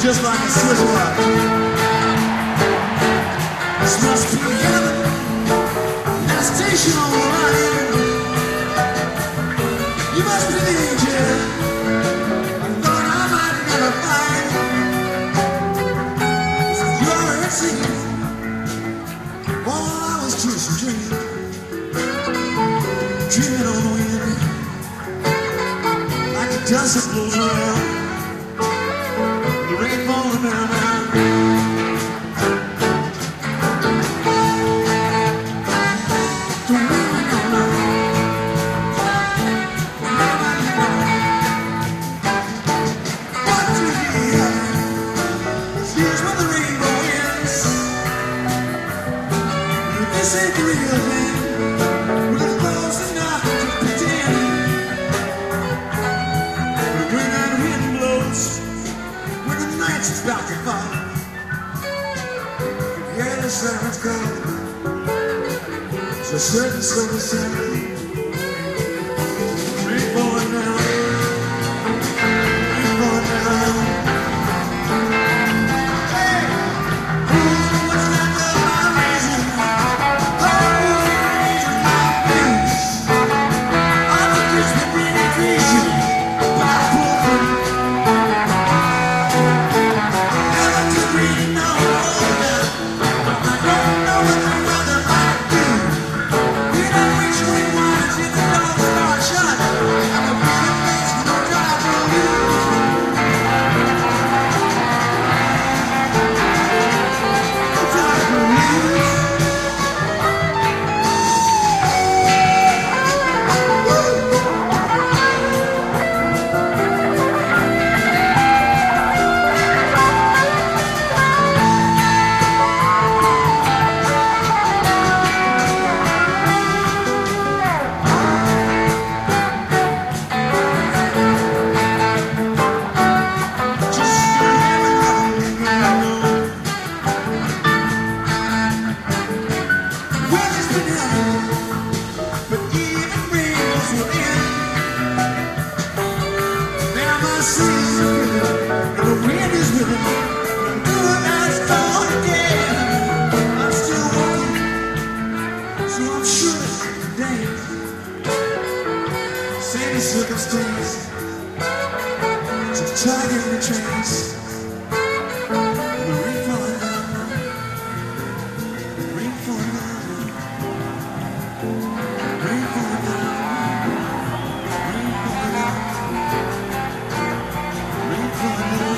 just like a Swiss watch. This must be heaven, that station on the line. You must be the angel I thought I might never find. You're a singing while I was chasing dreams, dreaming on the wind, like the dust that blows around. The rain falling down now. What to be here's where the rainbow ends. This ain't the real thing. We're close enough to pretend. When that wind blows, when the night's about to fall, yeah, the sirens go. It's a certain sort of sound. Rain falling down, rain falling down. Hey, what's left of my reason? Oh, reason my blues. All the kids will bring it crazy, but I pull through. Never could really know now. I don't know what the weather might do. We don't reach where we want until the doors start shut. I'm a pretty face, no drive for you. No drive for you. Just never know. Weather's been happening, but even rainbows will end. Now my seas are filling, and the wind is willing. I'm doing as gone again. I'm still walking, so I'm sure that I can dance. Same circumstance, so try to get in a trance. The rain falling down, rain falling down, rain falling down, rain falling down, rain falling down.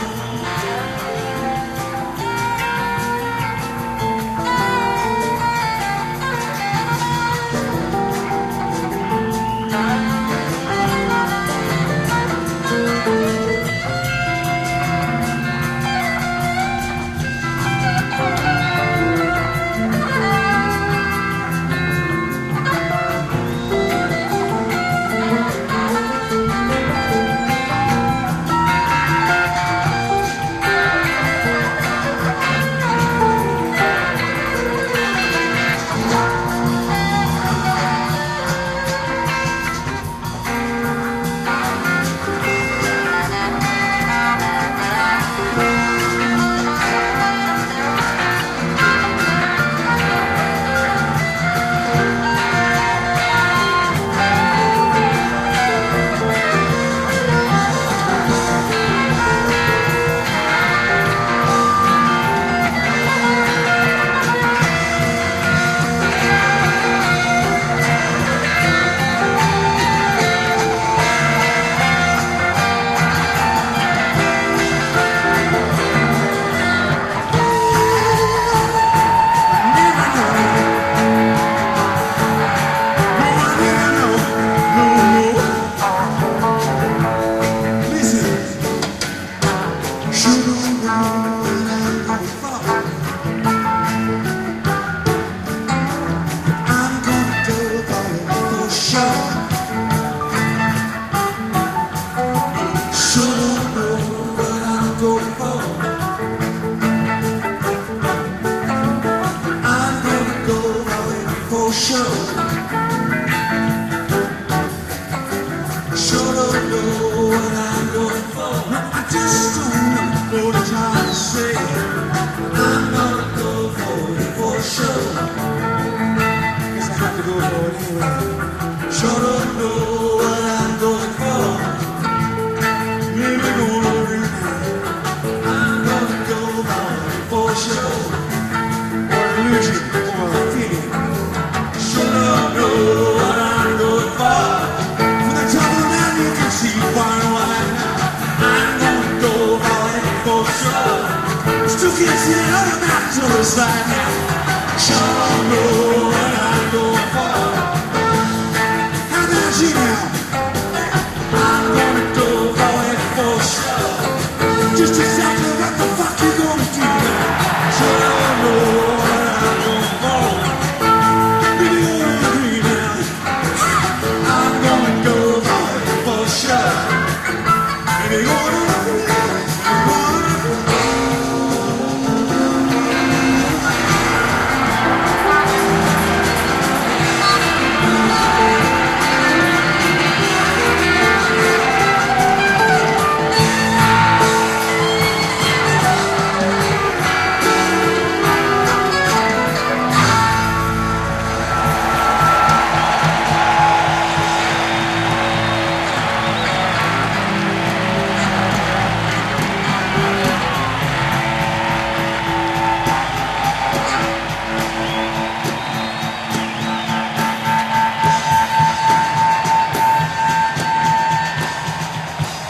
Sure don't know what I'm going for. No, I just don't know the time. I'm gonna go for sure. Guess I have to go for it anyway. Sure don't know what I'm going for. Maybe gonna read it. I'm gonna go for sure. Or illusion, or feeling. Sure don't know what I'm going for. From the top of the mountain you can see far and wide. I'm gonna go for sure. Still can't see that other mountain on the side now. Sure don't know.